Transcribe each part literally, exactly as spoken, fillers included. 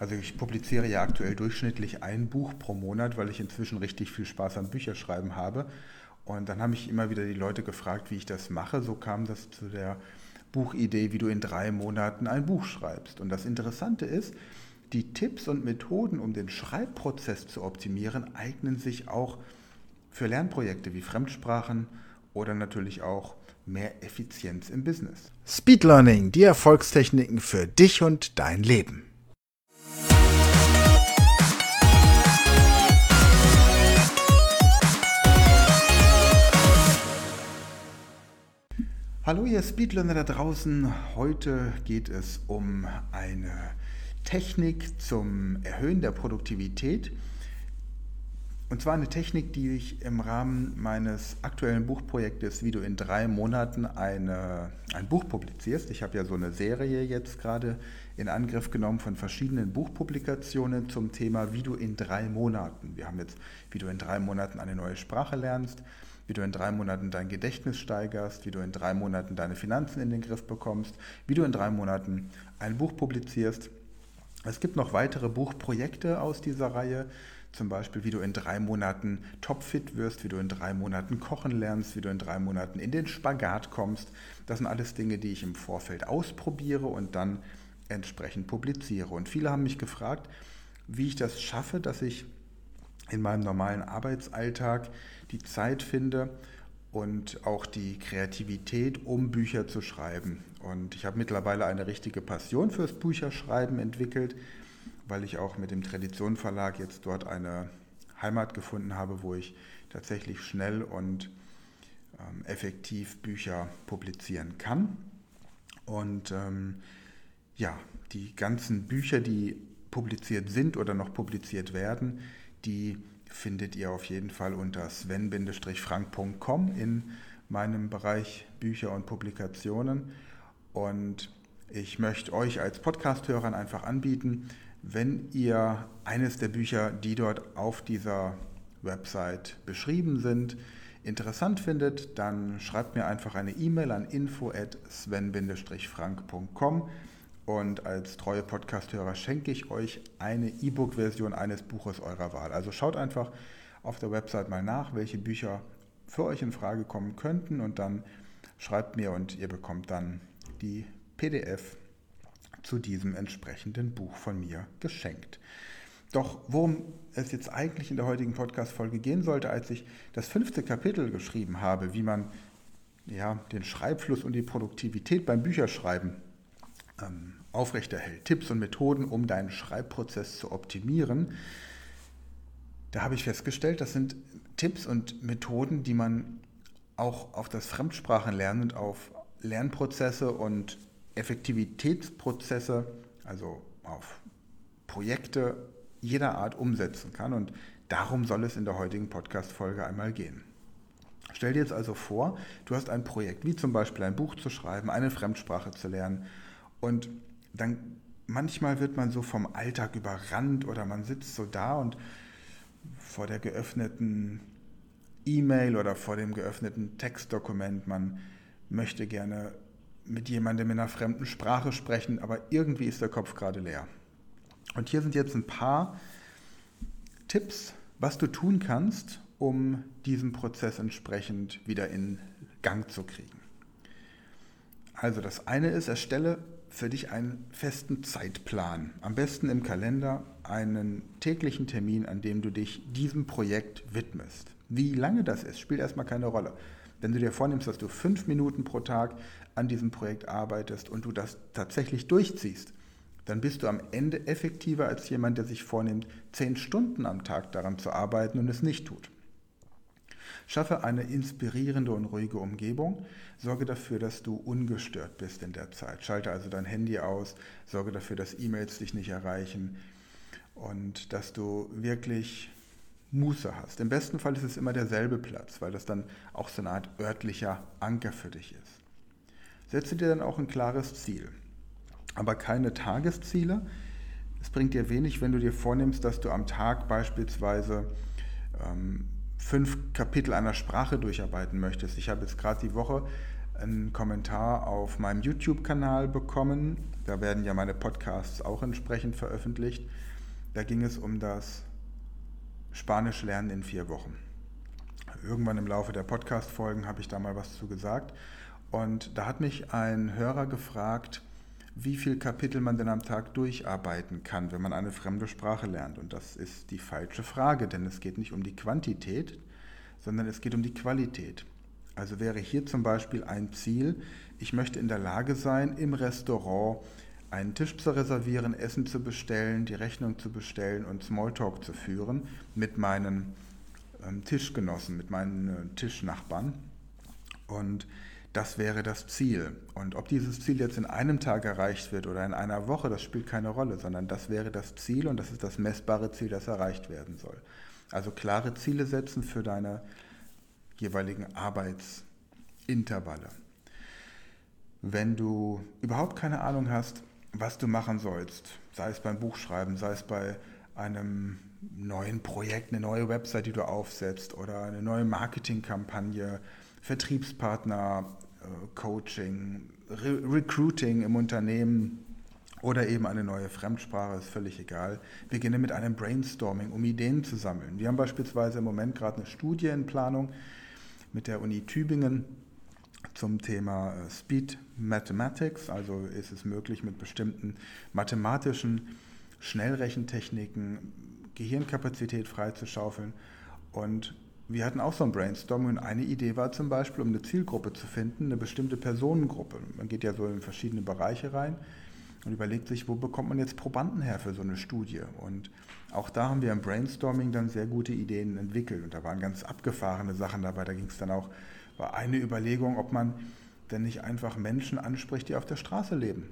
Also ich publiziere ja aktuell durchschnittlich ein Buch pro Monat, weil ich inzwischen richtig viel Spaß am Bücherschreiben habe. Und dann haben mich immer wieder die Leute gefragt, wie ich das mache. So kam das zu der Buchidee, wie du in drei Monaten ein Buch schreibst. Und das Interessante ist, die Tipps und Methoden, um den Schreibprozess zu optimieren, eignen sich auch für Lernprojekte wie Fremdsprachen oder natürlich auch mehr Effizienz im Business. Speed Learning, die Erfolgstechniken für dich und dein Leben. Hallo ihr Speedlearner da draußen, heute geht es um eine Technik zum Erhöhen der Produktivität. Und zwar eine Technik, die ich im Rahmen meines aktuellen Buchprojektes, wie du in drei Monaten eine, ein Buch publizierst. Ich habe ja so eine Serie jetzt gerade in Angriff genommen von verschiedenen Buchpublikationen zum Thema, wie du in drei Monaten, wir haben jetzt, wie du in drei Monaten eine neue Sprache lernst, wie du in drei Monaten dein Gedächtnis steigerst, wie du in drei Monaten deine Finanzen in den Griff bekommst, wie du in drei Monaten ein Buch publizierst. Es gibt noch weitere Buchprojekte aus dieser Reihe, zum Beispiel wie du in drei Monaten topfit wirst, wie du in drei Monaten kochen lernst, wie du in drei Monaten in den Spagat kommst. Das sind alles Dinge, die ich im Vorfeld ausprobiere und dann entsprechend publiziere. Und viele haben mich gefragt, wie ich das schaffe, dass ich in meinem normalen Arbeitsalltag die Zeit finde und auch die Kreativität, um Bücher zu schreiben. Und ich habe mittlerweile eine richtige Passion fürs Bücherschreiben entwickelt, weil ich auch mit dem Tradition Verlag jetzt dort eine Heimat gefunden habe, wo ich tatsächlich schnell und ähm, effektiv Bücher publizieren kann. Und ähm, ja, die ganzen Bücher, die publiziert sind oder noch publiziert werden, die findet ihr auf jeden Fall unter sven frank punkt com in meinem Bereich Bücher und Publikationen. Und ich möchte euch als Podcast-Hörern einfach anbieten, wenn ihr eines der Bücher, die dort auf dieser Website beschrieben sind, interessant findet, dann schreibt mir einfach eine E-Mail an info at sven frank punkt com. Und als treue Podcast-Hörer schenke ich euch eine E-Book-Version eines Buches eurer Wahl. Also schaut einfach auf der Website mal nach, welche Bücher für euch in Frage kommen könnten und dann schreibt mir und ihr bekommt dann die P D F zu diesem entsprechenden Buch von mir geschenkt. Doch worum es jetzt eigentlich in der heutigen Podcast-Folge gehen sollte, als ich das fünfte Kapitel geschrieben habe, wie man ja, den Schreibfluss und die Produktivität beim Bücherschreiben ähm, aufrechterhält. Tipps und Methoden, um deinen Schreibprozess zu optimieren. Da habe ich festgestellt, das sind Tipps und Methoden, die man auch auf das Fremdsprachenlernen und auf Lernprozesse und Effektivitätsprozesse, also auf Projekte jeder Art umsetzen kann. Und darum soll es in der heutigen Podcast-Folge einmal gehen. Stell dir jetzt also vor, du hast ein Projekt, wie zum Beispiel ein Buch zu schreiben, eine Fremdsprache zu lernen. Und dann manchmal wird man so vom Alltag überrannt oder man sitzt so da und vor der geöffneten E-Mail oder vor dem geöffneten Textdokument, man möchte gerne mit jemandem in einer fremden Sprache sprechen, aber irgendwie ist der Kopf gerade leer. Und hier sind jetzt ein paar Tipps, was du tun kannst, um diesen Prozess entsprechend wieder in Gang zu kriegen. Also das eine ist, erstelle für dich einen festen Zeitplan. Am besten im Kalender einen täglichen Termin, an dem du dich diesem Projekt widmest. Wie lange das ist, spielt erstmal keine Rolle. Wenn du dir vornimmst, dass du fünf Minuten pro Tag an diesem Projekt arbeitest und du das tatsächlich durchziehst, dann bist du am Ende effektiver als jemand, der sich vornimmt, zehn Stunden am Tag daran zu arbeiten und es nicht tut. Schaffe eine inspirierende und ruhige Umgebung. Sorge dafür, dass du ungestört bist in der Zeit. Schalte also dein Handy aus, sorge dafür, dass E-Mails dich nicht erreichen und dass du wirklich Muße hast. Im besten Fall ist es immer derselbe Platz, weil das dann auch so eine Art örtlicher Anker für dich ist. Setze dir dann auch ein klares Ziel, aber keine Tagesziele. Es bringt dir wenig, wenn du dir vornimmst, dass du am Tag beispielsweise ähm, fünf Kapitel einer Sprache durcharbeiten möchtest. Ich habe jetzt gerade die Woche einen Kommentar auf meinem YouTube-Kanal bekommen. Da werden ja meine Podcasts auch entsprechend veröffentlicht. Da ging es um das Spanisch lernen in vier Wochen. Irgendwann im Laufe der Podcast-Folgen habe ich da mal was zu gesagt. Und da hat mich ein Hörer gefragt, wie viel Kapitel man denn am Tag durcharbeiten kann, wenn man eine fremde Sprache lernt. Und das ist die falsche Frage, denn es geht nicht um die Quantität, sondern es geht um die Qualität. Also wäre hier zum Beispiel ein Ziel, ich möchte in der Lage sein, im Restaurant einen Tisch zu reservieren, Essen zu bestellen, die Rechnung zu bestellen und Smalltalk zu führen mit meinen ähm, Tischgenossen, mit meinen äh, Tischnachbarn. Und das wäre das Ziel. Und ob dieses Ziel jetzt in einem Tag erreicht wird oder in einer Woche, das spielt keine Rolle, sondern das wäre das Ziel und das ist das messbare Ziel, das erreicht werden soll. Also klare Ziele setzen für deine jeweiligen Arbeitsintervalle. Wenn du überhaupt keine Ahnung hast, was du machen sollst, sei es beim Buchschreiben, sei es bei einem neuen Projekt, eine neue Website, die du aufsetzt oder eine neue Marketingkampagne, Vertriebspartner, Coaching, Re- Recruiting im Unternehmen oder eben eine neue Fremdsprache, ist völlig egal. Beginne mit einem Brainstorming, um Ideen zu sammeln. Wir haben beispielsweise im Moment gerade eine Studie in Planung mit der Uni Tübingen zum Thema Speed Mathematics, also ist es möglich, mit bestimmten mathematischen Schnellrechentechniken Gehirnkapazität freizuschaufeln. Und wir hatten auch so ein Brainstorming und eine Idee war zum Beispiel, um eine Zielgruppe zu finden, eine bestimmte Personengruppe. Man geht ja so in verschiedene Bereiche rein und überlegt sich, wo bekommt man jetzt Probanden her für so eine Studie. Und auch da haben wir im Brainstorming dann sehr gute Ideen entwickelt und da waren ganz abgefahrene Sachen dabei. Da ging es dann auch, war eine Überlegung, ob man denn nicht einfach Menschen anspricht, die auf der Straße leben,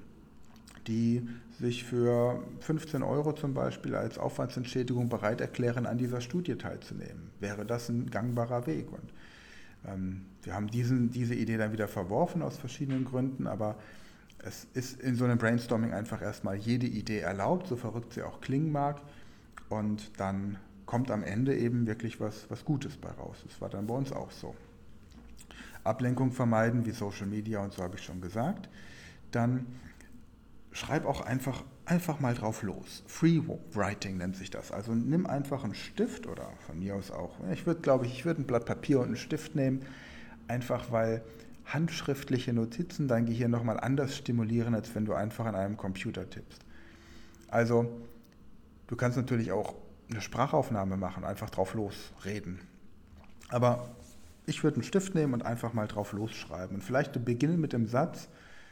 die sich für fünfzehn Euro zum Beispiel als Aufwandsentschädigung bereit erklären, an dieser Studie teilzunehmen. Wäre das ein gangbarer Weg? Und ähm, wir haben diesen, diese Idee dann wieder verworfen aus verschiedenen Gründen, aber es ist in so einem Brainstorming einfach erstmal jede Idee erlaubt, so verrückt sie auch klingen mag, und dann kommt am Ende eben wirklich was, was Gutes bei raus. Das war dann bei uns auch so. Ablenkung vermeiden, wie Social Media und so habe ich schon gesagt. Dann schreib auch einfach, einfach mal drauf los. Free Writing nennt sich das. Also nimm einfach einen Stift oder von mir aus auch. Ich würde, glaube ich, ich würde ein Blatt Papier und einen Stift nehmen, einfach weil handschriftliche Notizen dein Gehirn nochmal anders stimulieren, als wenn du einfach an einem Computer tippst. Also du kannst natürlich auch eine Sprachaufnahme machen, einfach drauf losreden. Aber ich würde einen Stift nehmen und einfach mal drauf losschreiben. Und vielleicht beginnen mit dem Satz,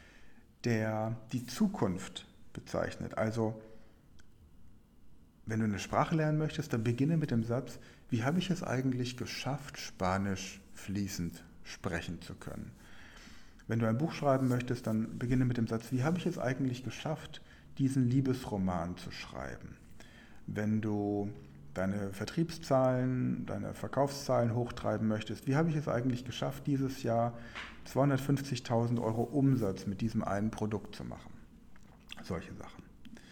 der die Zukunft bezeichnet. Also, wenn du eine Sprache lernen möchtest, dann beginne mit dem Satz, wie habe ich es eigentlich geschafft, Spanisch fließend sprechen zu können? Wenn du ein Buch schreiben möchtest, dann beginne mit dem Satz, wie habe ich es eigentlich geschafft, diesen Liebesroman zu schreiben? Wenn du deine Vertriebszahlen, deine Verkaufszahlen hochtreiben möchtest, wie habe ich es eigentlich geschafft, dieses Jahr zweihundertfünfzigtausend Euro Umsatz mit diesem einen Produkt zu machen? Solche Sachen.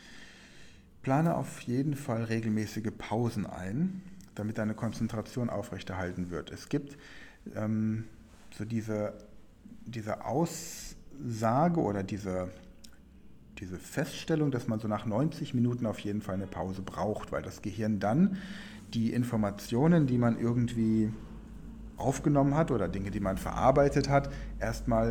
Plane auf jeden Fall regelmäßige Pausen ein, damit deine Konzentration aufrechterhalten wird. Es gibt ähm, so diese, diese Aussage oder diese, diese Feststellung, dass man so nach neunzig Minuten auf jeden Fall eine Pause braucht, weil das Gehirn dann die Informationen, die man irgendwie aufgenommen hat oder Dinge, die man verarbeitet hat, erstmal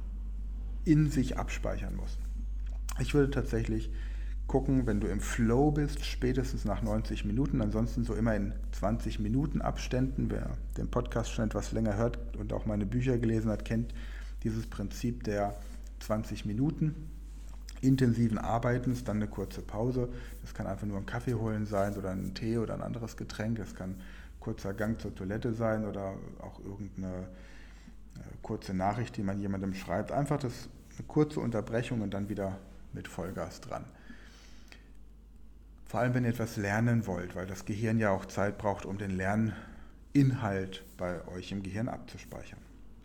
in sich abspeichern muss. Ich würde tatsächlich gucken, wenn du im Flow bist, spätestens nach neunzig Minuten, ansonsten so immer in zwanzig Minuten Abständen. Wer den Podcast schon etwas länger hört und auch meine Bücher gelesen hat, kennt dieses Prinzip der zwanzig Minuten intensiven Arbeitens, dann eine kurze Pause. Das kann einfach nur ein Kaffee holen sein oder ein Tee oder ein anderes Getränk. Das kann ein kurzer Gang zur Toilette sein oder auch irgendeine kurze Nachricht, die man jemandem schreibt. Einfach das, eine kurze Unterbrechung und dann wieder mit Vollgas dran. Vor allem, wenn ihr etwas lernen wollt, weil das Gehirn ja auch Zeit braucht, um den Lerninhalt bei euch im Gehirn abzuspeichern.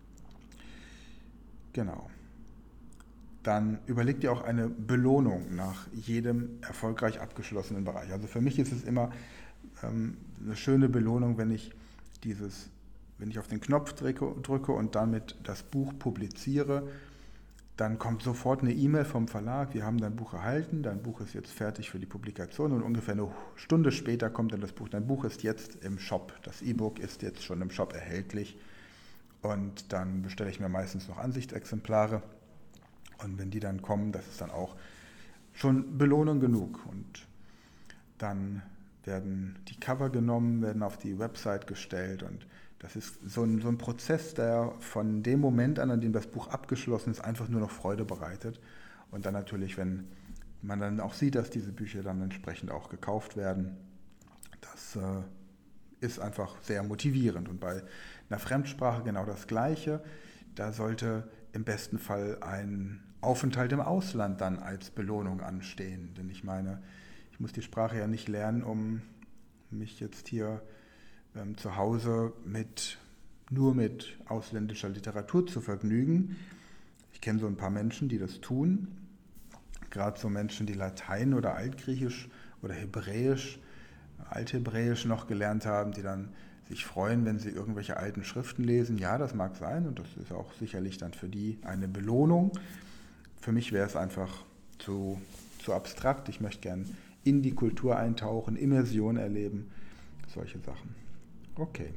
Genau. Dann überlegt ihr auch eine Belohnung nach jedem erfolgreich abgeschlossenen Bereich. Also für mich ist es immer ähm, eine schöne Belohnung, wenn ich dieses Wenn ich auf den Knopf drücke, drücke und damit das Buch publiziere, dann kommt sofort eine E-Mail vom Verlag, wir haben dein Buch erhalten, dein Buch ist jetzt fertig für die Publikation und ungefähr eine Stunde später kommt dann das Buch, dein Buch ist jetzt im Shop, das E-Book ist jetzt schon im Shop erhältlich und dann bestelle ich mir meistens noch Ansichtsexemplare und wenn die dann kommen, das ist dann auch schon Belohnung genug und dann werden die Cover genommen, werden auf die Website gestellt und das ist so ein, so ein Prozess, der von dem Moment an, an dem das Buch abgeschlossen ist, einfach nur noch Freude bereitet. Und dann natürlich, wenn man dann auch sieht, dass diese Bücher dann entsprechend auch gekauft werden, das äh, ist einfach sehr motivierend. Und bei einer Fremdsprache genau das Gleiche. Da sollte im besten Fall ein Aufenthalt im Ausland dann als Belohnung anstehen. Denn ich meine, ich muss die Sprache ja nicht lernen, um mich jetzt hier ähm, zu Hause mit, nur mit ausländischer Literatur zu vergnügen. Ich kenne so ein paar Menschen, die das tun. Gerade so Menschen, die Latein oder Altgriechisch oder Hebräisch, Althebräisch noch gelernt haben, die dann sich freuen, wenn sie irgendwelche alten Schriften lesen. Ja, das mag sein und das ist auch sicherlich dann für die eine Belohnung. Für mich wäre es einfach zu, zu abstrakt. Ich möchte gern in die Kultur eintauchen, Immersion erleben, solche Sachen. Okay.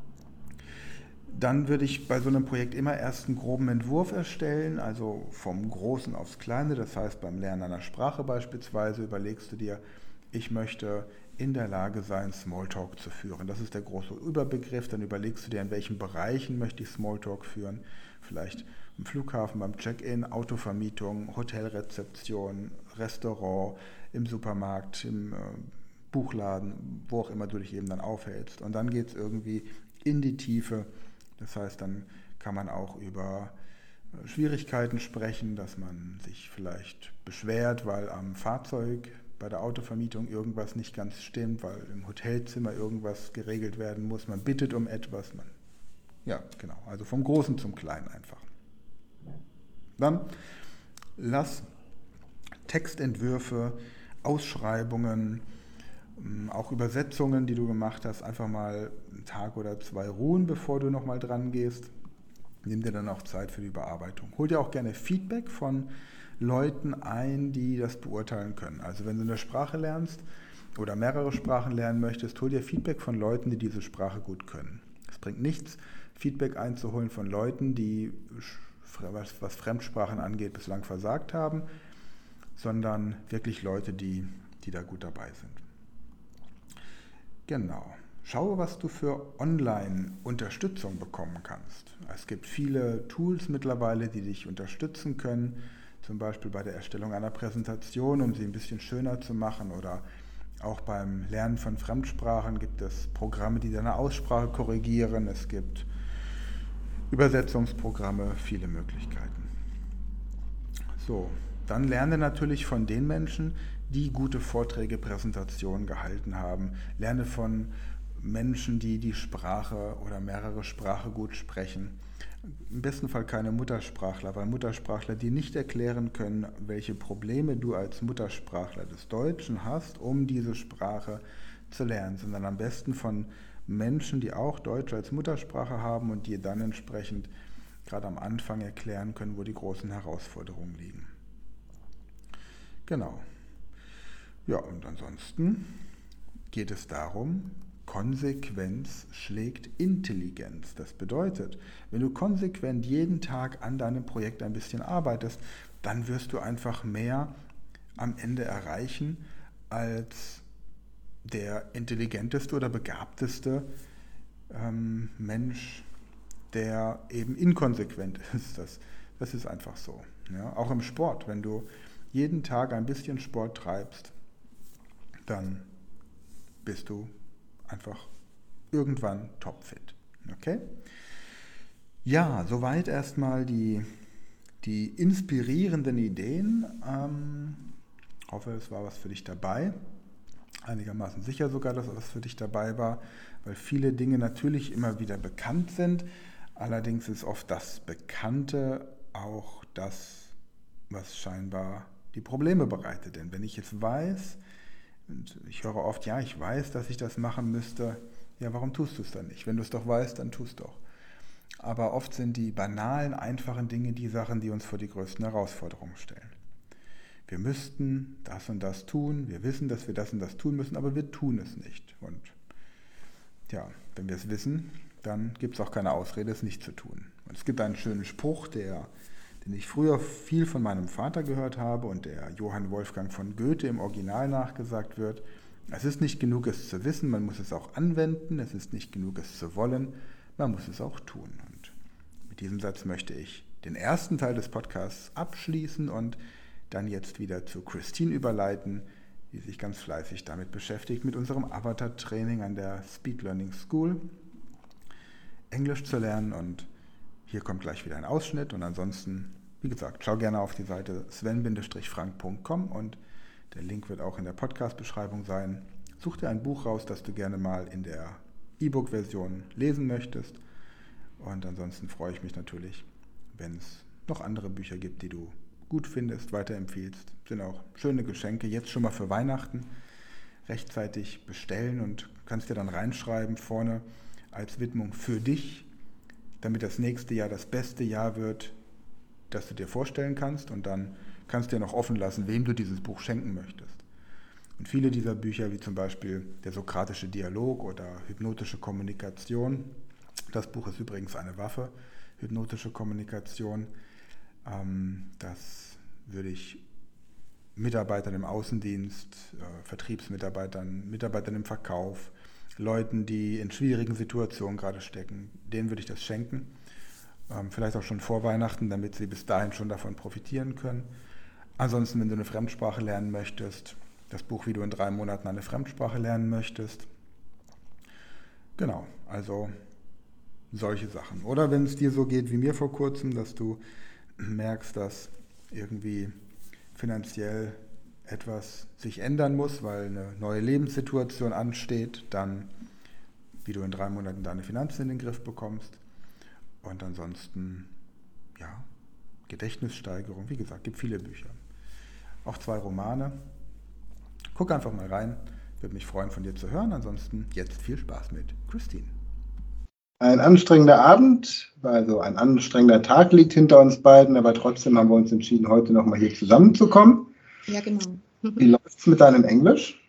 Dann würde ich bei so einem Projekt immer erst einen groben Entwurf erstellen, also vom Großen aufs Kleine. Das heißt, beim Lernen einer Sprache beispielsweise überlegst du dir, ich möchte in der Lage sein, Smalltalk zu führen. Das ist der große Überbegriff. Dann überlegst du dir, in welchen Bereichen möchte ich Smalltalk führen. Vielleicht im Flughafen, beim Check-in, Autovermietung, Hotelrezeption, Restaurant, im Supermarkt, im äh, Buchladen, wo auch immer du dich eben dann aufhältst. Und dann geht es irgendwie in die Tiefe. Das heißt, dann kann man auch über Schwierigkeiten sprechen, dass man sich vielleicht beschwert, weil am Fahrzeug bei der Autovermietung irgendwas nicht ganz stimmt, weil im Hotelzimmer irgendwas geregelt werden muss. Man bittet um etwas. Man, ja, genau. Also vom Großen zum Kleinen einfach. Dann lass Textentwürfe, Ausschreibungen, auch Übersetzungen, die du gemacht hast, einfach mal einen Tag oder zwei ruhen, bevor du nochmal dran gehst. Nimm dir dann auch Zeit für die Bearbeitung. Hol dir auch gerne Feedback von Leuten ein, die das beurteilen können. Also wenn du eine Sprache lernst oder mehrere Sprachen lernen möchtest, hol dir Feedback von Leuten, die diese Sprache gut können. Es bringt nichts, Feedback einzuholen von Leuten, die, was, was Fremdsprachen angeht, bislang versagt haben, sondern wirklich Leute, die, die da gut dabei sind. Genau. Schaue, was du für Online-Unterstützung bekommen kannst. Es gibt viele Tools mittlerweile, die dich unterstützen können, zum Beispiel bei der Erstellung einer Präsentation, um sie ein bisschen schöner zu machen, oder auch beim Lernen von Fremdsprachen gibt es Programme, die deine Aussprache korrigieren. Es gibt Übersetzungsprogramme, viele Möglichkeiten. So, dann lerne natürlich von den Menschen, die gute Vorträge, Präsentationen gehalten haben. Lerne von Menschen, die die Sprache oder mehrere Sprachen gut sprechen. Im besten Fall keine Muttersprachler, weil Muttersprachler dir nicht erklären können, welche Probleme du als Muttersprachler des Deutschen hast, um diese Sprache zu lernen, sondern am besten von Menschen, die auch Deutsch als Muttersprache haben und dir dann entsprechend gerade am Anfang erklären können, wo die großen Herausforderungen liegen. Genau. Ja, und ansonsten geht es darum, Konsequenz schlägt Intelligenz. Das bedeutet, wenn du konsequent jeden Tag an deinem Projekt ein bisschen arbeitest, dann wirst du einfach mehr am Ende erreichen als der intelligenteste oder begabteste ähm, Mensch, der eben inkonsequent ist. Das, das ist einfach so. Ja? Auch im Sport, wenn du jeden Tag ein bisschen Sport treibst, dann bist du einfach irgendwann topfit. Okay? Ja, soweit erstmal die, die inspirierenden Ideen. Ähm, hoffe, es war was für dich dabei. Einigermaßen sicher sogar, dass was für dich dabei war, weil viele Dinge natürlich immer wieder bekannt sind. Allerdings ist oft das Bekannte auch das, was scheinbar die Probleme bereitet. Denn wenn ich jetzt weiß, und ich höre oft, ja, ich weiß, dass ich das machen müsste, Ja, warum tust du es dann nicht? Wenn du es doch weißt, dann tust doch. Aber oft sind die banalen, einfachen Dinge die Sachen, die uns vor die größten Herausforderungen stellen. Wir müssten das und das tun, wir wissen, dass wir das und das tun müssen, aber wir tun es nicht. Und ja, wenn wir es wissen, dann gibt es auch keine Ausrede, es nicht zu tun. Und es gibt einen schönen Spruch, der, den ich früher viel von meinem Vater gehört habe und der Johann Wolfgang von Goethe im Original nachgesagt wird. Es ist nicht genug, es zu wissen, man muss es auch anwenden. Es ist nicht genug, es zu wollen, man muss es auch tun. Und mit diesem Satz möchte ich den ersten Teil des Podcasts abschließen und dann jetzt wieder zu Christine überleiten, die sich ganz fleißig damit beschäftigt, mit unserem Avatar-Training an der Speed Learning School Englisch zu lernen. Und hier kommt gleich wieder ein Ausschnitt. Und ansonsten, wie gesagt, schau gerne auf die Seite sven frank punkt com und der Link wird auch in der Podcast-Beschreibung sein. Such dir ein Buch raus, das du gerne mal in der E-Book-Version lesen möchtest. Und ansonsten freue ich mich natürlich, wenn es noch andere Bücher gibt, die du gut findest, weiterempfiehlst. Sind auch schöne Geschenke, jetzt schon mal für Weihnachten. Rechtzeitig bestellen und kannst dir dann reinschreiben vorne als Widmung für dich, damit das nächste Jahr das beste Jahr wird, das du dir vorstellen kannst. Und dann kannst du dir noch offen lassen, wem du dieses Buch schenken möchtest. Und viele dieser Bücher, wie zum Beispiel der sokratische Dialog oder hypnotische Kommunikation, das Buch ist übrigens eine Waffe, hypnotische Kommunikation, ähm, das würde ich Mitarbeitern im Außendienst, äh, Vertriebsmitarbeitern, Mitarbeitern im Verkauf, Leuten, die in schwierigen Situationen gerade stecken, denen würde ich das schenken. Ähm, vielleicht auch schon vor Weihnachten, damit sie bis dahin schon davon profitieren können. Ansonsten, wenn du eine Fremdsprache lernen möchtest, das Buch, wie du in drei Monaten eine Fremdsprache lernen möchtest. Genau, also solche Sachen. Oder wenn es dir so geht wie mir vor kurzem, dass du merkst, dass irgendwie finanziell etwas sich ändern muss, weil eine neue Lebenssituation ansteht, dann, wie du in drei Monaten deine Finanzen in den Griff bekommst. Und ansonsten, ja, Gedächtnissteigerung, wie gesagt, gibt viele Bücher. Auch zwei Romane. Guck einfach mal rein, würde mich freuen, von dir zu hören. Ansonsten jetzt viel Spaß mit Christine. Ein anstrengender Abend, also ein anstrengender Tag liegt hinter uns beiden, aber trotzdem haben wir uns entschieden, heute nochmal hier zusammenzukommen. Ja, genau. Wie läuft es mit deinem Englisch?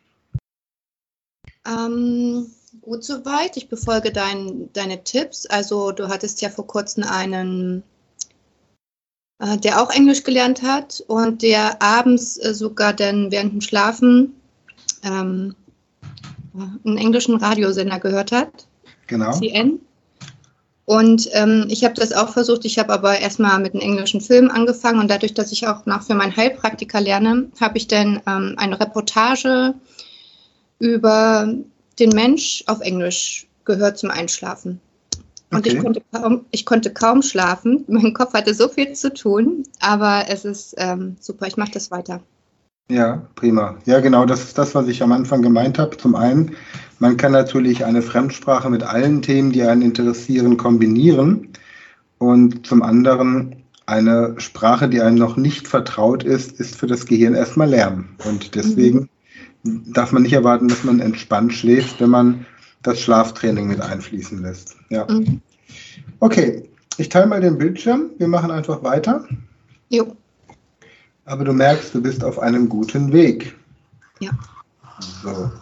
Ähm, gut soweit. Ich befolge dein, deine Tipps. Also du hattest ja vor kurzem einen, äh, der auch Englisch gelernt hat und der abends äh, sogar dann während dem Schlafen ähm, einen englischen Radiosender gehört hat. Genau. C N. Und ähm, ich habe das auch versucht, ich habe aber erstmal mit einem englischen Film angefangen und dadurch, dass ich auch noch für meinen Heilpraktiker lerne, habe ich dann ähm, eine Reportage über den Mensch auf Englisch gehört zum Einschlafen. Und Okay. ich konnte kaum, ich konnte kaum schlafen, mein Kopf hatte so viel zu tun, aber es ist ähm, super, ich mache das weiter. Ja, prima. Ja, genau, das ist das, was ich am Anfang gemeint habe. Zum einen, man kann natürlich eine Fremdsprache mit allen Themen, die einen interessieren, kombinieren. Und zum anderen, eine Sprache, die einem noch nicht vertraut ist, ist für das Gehirn erstmal Lärm. Und deswegen darf man nicht erwarten, dass man entspannt schläft, wenn man das Schlaftraining mit einfließen lässt. Ja. Mhm. Okay, ich teile mal den Bildschirm. Wir machen einfach weiter. Jo, Aber du merkst, du bist auf einem guten Weg. ja. So.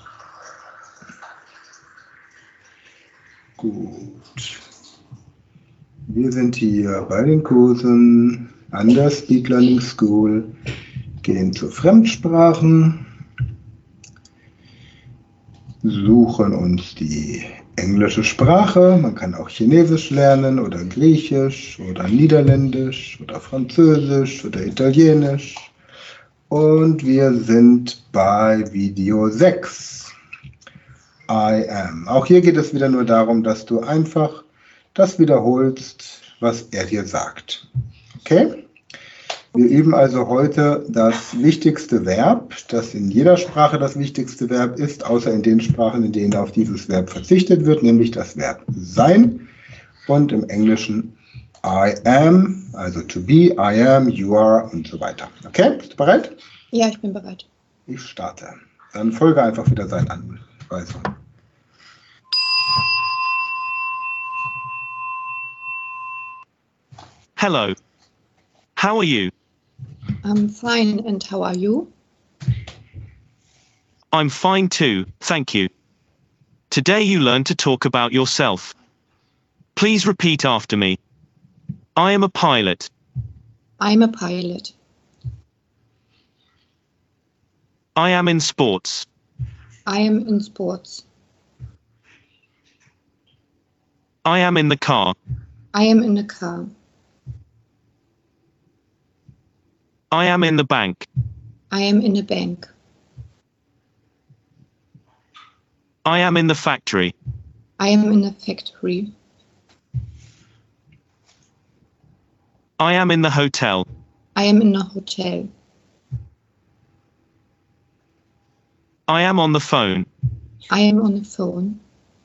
Gut. Wir sind hier bei den Kursen an der Speed Learning School, gehen zu Fremdsprachen, suchen uns die englische Sprache. Man kann auch Chinesisch lernen oder Griechisch oder Niederländisch oder Französisch oder Italienisch. Und wir sind bei Video sechs. I am. Auch hier geht es wieder nur darum, dass du einfach das wiederholst, was er dir sagt. Okay? Wir üben also heute das wichtigste Verb, das in jeder Sprache das wichtigste Verb ist, außer in den Sprachen, in denen auf dieses Verb verzichtet wird, nämlich das Verb sein. Und im Englischen I am, also to be, I am, you are und so weiter. Okay? Bist du bereit? Ja, ich bin bereit. Ich starte. Dann folge einfach wieder seinen Anweisungen. Hello. How are you? I'm fine, and how are you? I'm fine too, thank you. Today you learn to talk about yourself. Please repeat after me. I am a pilot. I'm a pilot. I am in sports. I am in sports. I am in the car. I am in a car. I am in the bank. I am in a bank. I am in the factory. I am in a factory. I am in the hotel. I am in a hotel. I am on the phone. I am on the phone.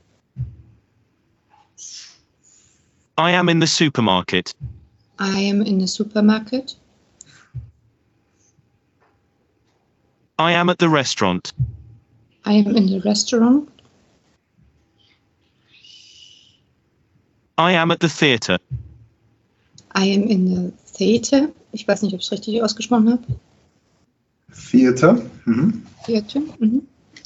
I am in the supermarket. I am in the supermarket. I am at the restaurant. I am in the restaurant. I am at the theater. I am in the theater. Ich weiß nicht, ob ich es richtig ausgesprochen habe. Theater. Mhm. Theater. Mhm.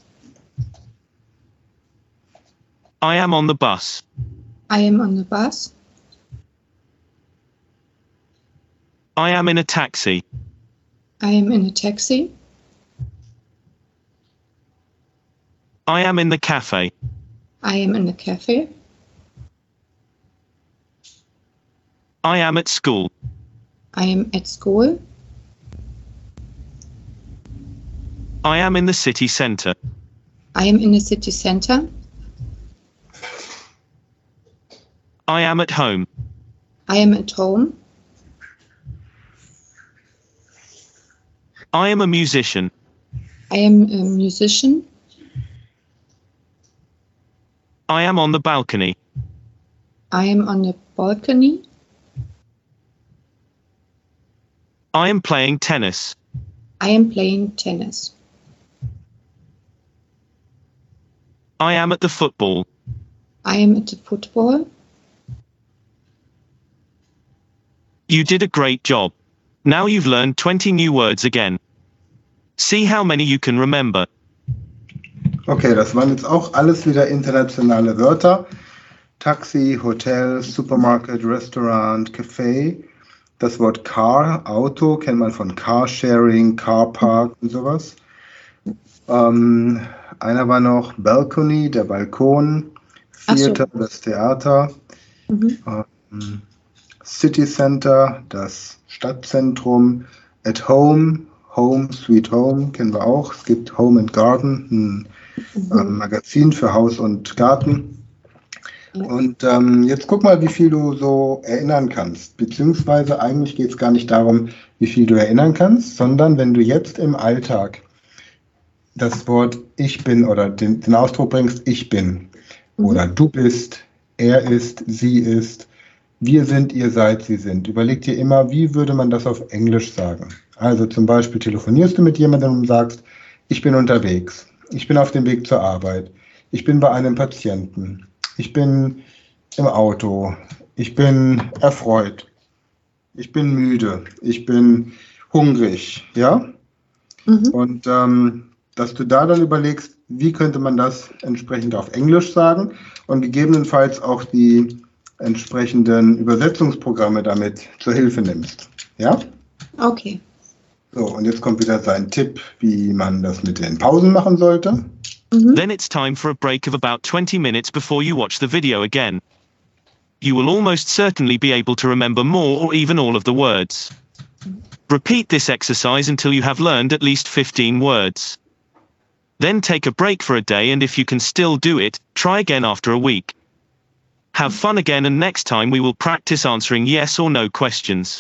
I am on the bus. I am on the bus. I am in a taxi. I am in a taxi. I am in the cafe. I am in a cafe. I am at school. I am at school. I am in the city center. I am in the city center. I am at home. I am at home. I am a musician. I am a musician. I am on the balcony. I am on the balcony. I am playing tennis. I am playing tennis. I am at the football. I am at the football. You did a great job. Now you've learned twenty new words again. See how many you can remember. Okay, das waren jetzt auch alles wieder internationale Wörter. Taxi, Hotel, Supermarket, Restaurant, Café. Das Wort Car, Auto, kennt man von Carsharing, Carpark und sowas. Ähm, einer war noch Balcony, der Balkon. Theater, so. Das Theater. Mhm. Ähm, City Center, das Stadtzentrum. At Home, Home, Sweet Home, kennen wir auch. Es gibt Home and Garden, ein Mhm. ähm, Magazin für Haus und Garten. Ja. Und ähm, jetzt guck mal, wie viel du so erinnern kannst. Beziehungsweise eigentlich geht es gar nicht darum, wie viel du erinnern kannst, sondern wenn du jetzt im Alltag das Wort ich bin oder den, den Ausdruck bringst, ich bin Mhm. oder du bist, er ist, sie ist, wir sind, ihr seid, sie sind. Überleg dir immer, wie würde man das auf Englisch sagen? Also zum Beispiel telefonierst du mit jemandem und sagst, ich bin unterwegs, ich bin auf dem Weg zur Arbeit, ich bin bei einem Patienten, ich bin im Auto, ich bin erfreut, ich bin müde, ich bin hungrig, ja? Mhm. Und ähm, dass du da dann überlegst, wie könnte man das entsprechend auf Englisch sagen und gegebenenfalls auch die entsprechenden Übersetzungsprogramme damit zur Hilfe nimmst. Ja? Okay. So, und jetzt kommt wieder sein Tipp, wie man das mit den Pausen machen sollte. Mhm. Then it's time for a break of about twenty minutes before you watch the video again. You will almost certainly be able to remember more or even all of the words. Repeat this exercise until you have learned at least fifteen words. Then take a break for a day, and if you can still do it, try again after a week. Have fun again, and next time we will practice answering yes or no questions.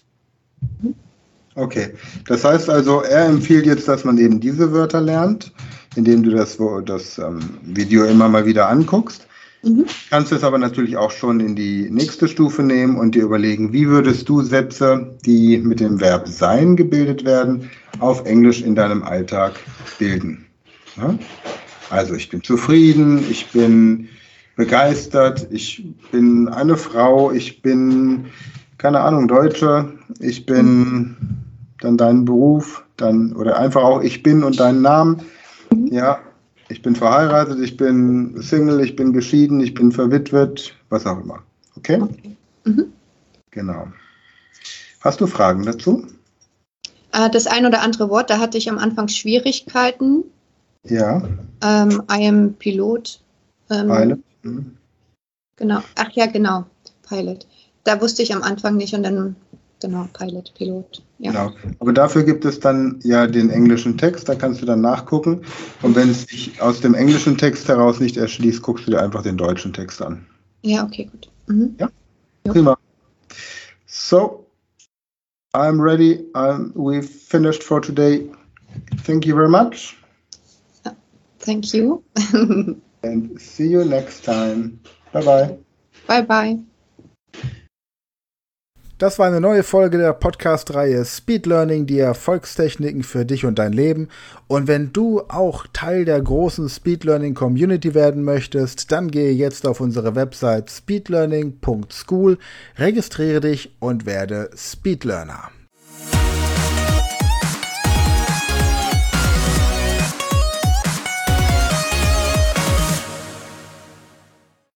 Okay, das heißt also, er empfiehlt jetzt, dass man eben diese Wörter lernt, indem du das, das ähm, Video immer mal wieder anguckst. Mhm. Kannst es aber natürlich auch schon in die nächste Stufe nehmen und dir überlegen, wie würdest du Sätze, die mit dem Verb sein gebildet werden, auf Englisch in deinem Alltag bilden. Ja? Also ich bin zufrieden, ich bin begeistert, ich bin eine Frau, ich bin keine Ahnung, Deutsche, ich bin dann dein Beruf, dann, oder einfach auch ich bin und deinen Namen. Ja, ich bin verheiratet, ich bin Single, ich bin geschieden, ich bin verwitwet, was auch immer. Okay? Okay. Mhm. Genau. Hast du Fragen dazu? Äh, das ein oder andere Wort, da hatte ich am Anfang Schwierigkeiten. Ja. Ähm, I am Pilot. Ähm, Eine. Mhm. Genau. Ach ja, genau. Pilot. Da wusste ich am Anfang nicht und dann, genau, Pilot, Pilot. Ja. Genau. Aber dafür gibt es dann ja den englischen Text, da kannst du dann nachgucken. Und wenn es sich aus dem englischen Text heraus nicht erschließt, guckst du dir einfach den deutschen Text an. Ja, okay, gut. Mhm. Ja? Jo. Prima. So, I'm ready. I'm, we've finished for today. Thank you very much. Thank you. And see you next time. Bye bye. Bye, bye. Das war eine neue Folge der Podcast-Reihe Speed Learning, die Erfolgstechniken für dich und dein Leben. Und wenn du auch Teil der großen Speed Learning Community werden möchtest, dann gehe jetzt auf unsere Website speedlearning punkt school, registriere dich und werde Speedlearner.